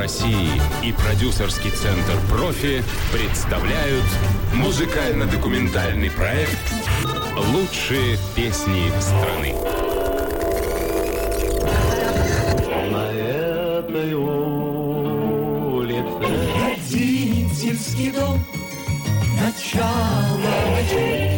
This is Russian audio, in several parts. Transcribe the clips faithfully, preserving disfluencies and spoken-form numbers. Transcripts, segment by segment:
России и продюсерский центр «Профи» представляют музыкально-документальный проект «Лучшие песни страны». На этой улице Родительский дом, начало ночей.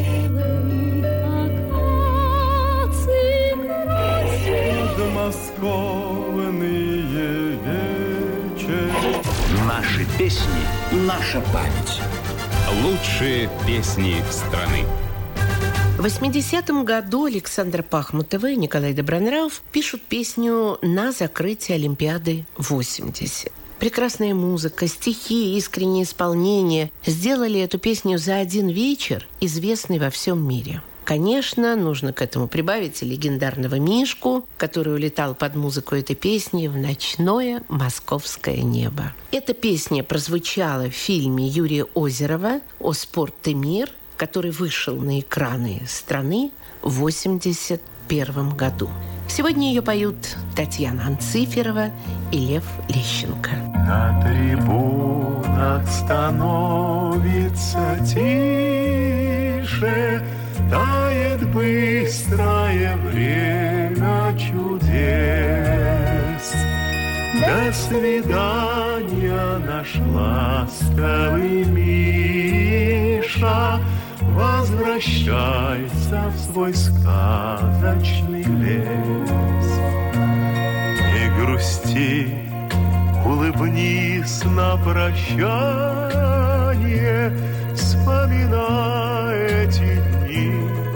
подмосковные вечери. Наши песни, наша память. Лучшие песни страны. В восьмидесятом году Александр Пахмутова и Николай Добронравов пишут песню на закрытие Олимпиады восемьдесят. Прекрасная музыка, стихи, искреннее исполнение сделали эту песню за один вечер известной во всем мире. Конечно, нужно к этому прибавить и легендарного Мишку, который улетал под музыку этой песни в ночное московское небо. Эта песня прозвучала в фильме Юрия Озерова «О спорт и мир», который вышел на экраны страны в восемьдесят первом году. Сегодня ее поют Татьяна Анциферова и Лев Лещенко. На трибунах становится тише, тает быстрое время чудес. До свидания, наш ласковый Миша, возвращайся в свой сказочный лес. Не грусти, улыбнись на прощание, вспоминай эти дни,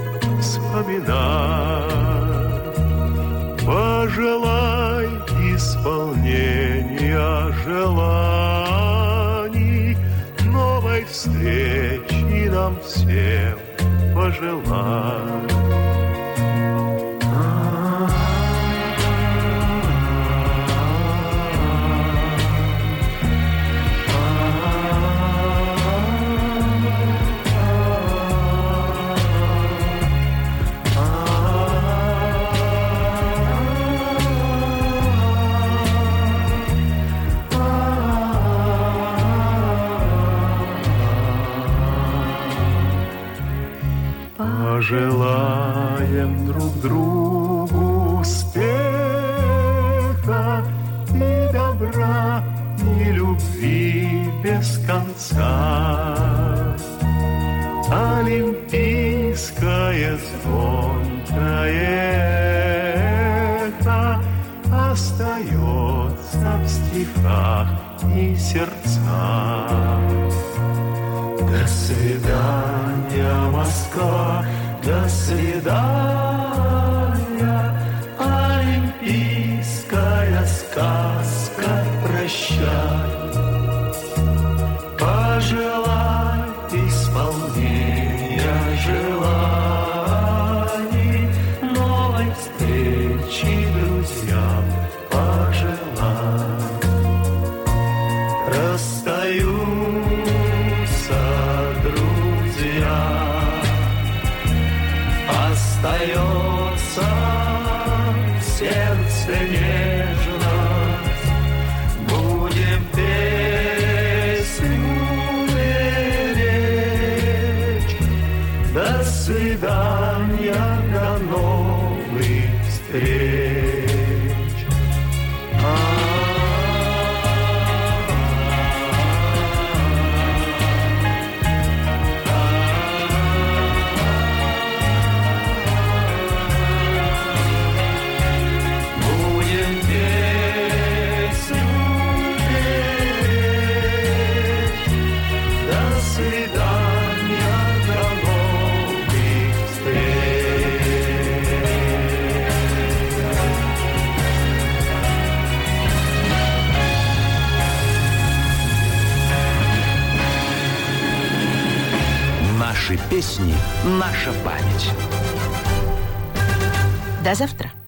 вспоминай. Пожелай исполнения желаний, новой встречи нам всем пожелай. Пожелаем друг другу успеха и добра, и любви без конца. Олимпийское звонкое эхо остается в стихах и сердцах. До свидания, Москва, до свидания, олимпийская сказка, прощай. Пожелай исполнения желаний, новой встречи друзьям пожелай. Расстаются друзья, остается в сердце нежность. Будем песню беречь. До свидания, до новых встреч. Наши песни, наша память. До завтра.